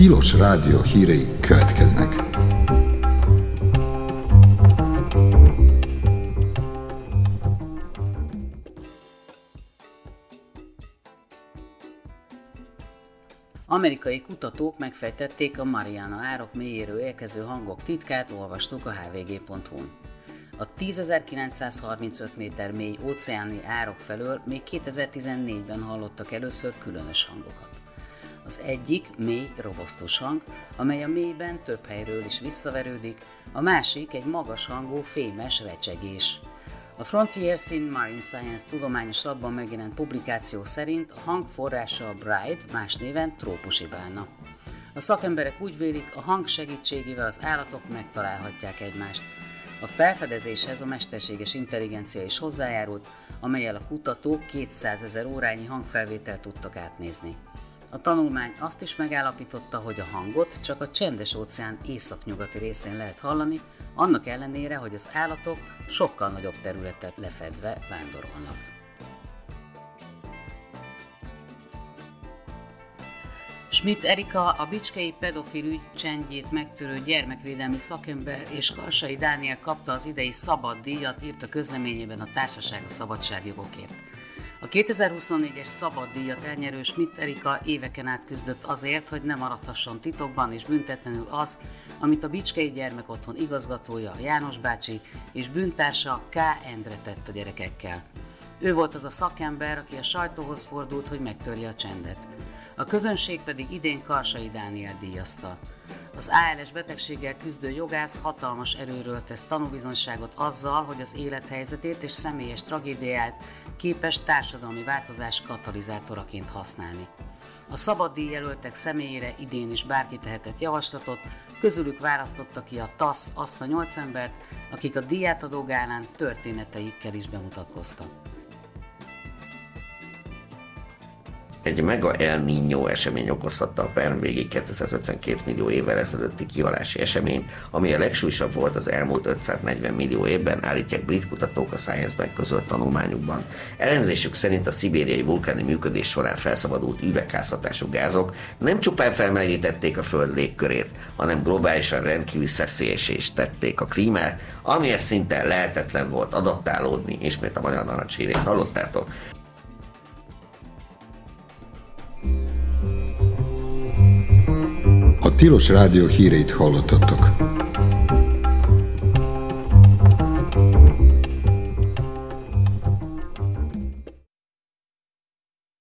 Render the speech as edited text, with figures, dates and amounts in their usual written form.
Tilos Rádió hírei következnek. Amerikai kutatók megfejtették a Mariana árok mélyéről érkező hangok titkát, olvastuk a hvg.hu-n. A 10.935 méter mély óceáni árok felől még 2014-ben hallottak először különös hangokat. Az egyik mély, robosztus hang, amely a mélyben több helyről is visszaverődik, a másik egy magas hangú, fémes recsegés. A Frontiers in Marine Science tudományos labban megjelent publikáció szerint a hang forrása a Bright, más néven trópusi bálna. A szakemberek úgy vélik, a hang segítségével az állatok megtalálhatják egymást. A felfedezéshez a mesterséges intelligencia is hozzájárult, amellyel a kutatók 200 000 órányi hangfelvételt tudtak átnézni. A tanulmány azt is megállapította, hogy a hangot csak a Csendes-óceán északnyugati részén lehet hallani, annak ellenére, hogy az állatok sokkal nagyobb területet lefedve vándorolnak. Schmidt Erika, a bicskei pedofil ügy csendjét megtörő gyermekvédelmi szakember, és Karsai Dániel kapta az idei Szabad díjat, írt a közleményében a Társaság a szabadságjogokért. A 2024-es Szabad díjat elnyerő Schmidt Erika éveken át küzdött azért, hogy ne maradhasson titokban és büntetlenül az, amit a Bicskei Gyermekotthon igazgatója, a János bácsi és bűntársa K. Endre tett a gyerekekkel. Ő volt az a szakember, aki a sajtóhoz fordult, hogy megtörje a csendet. A közönség pedig idén Karsai Dániel díjazta. Az ALS betegséggel küzdő jogász hatalmas erőről tesz tanúbizonyságot azzal, hogy az élethelyzetét és személyes tragédiáját képes társadalmi változás katalizátoraként használni. A Szabad díj jelöltek személyére idén is bárki tehetett javaslatot, közülük választotta ki a TASZ azt a 8 embert, akik a díjátadó gálán történeteikkel is bemutatkoztak. Egy mega El Niño esemény okozhatta a Perm végi 252 millió évvel ezelőtti kihalási esemény, ami a legsúlyosabb volt az elmúlt 540 millió évben, állítják brit kutatók a Science-ben közölt tanulmányukban. Elemzésük szerint a szibériai vulkáni működés során felszabadult üvegházhatású gázok nem csupán felmelegítették a Föld légkörét, hanem globálisan rendkívül szeszélyessé is tették a klímát, amihez szinte lehetetlen volt adaptálódni, ismét a magyar narancshírét hallottátok. A Tilos Rádió híreit hallottatok.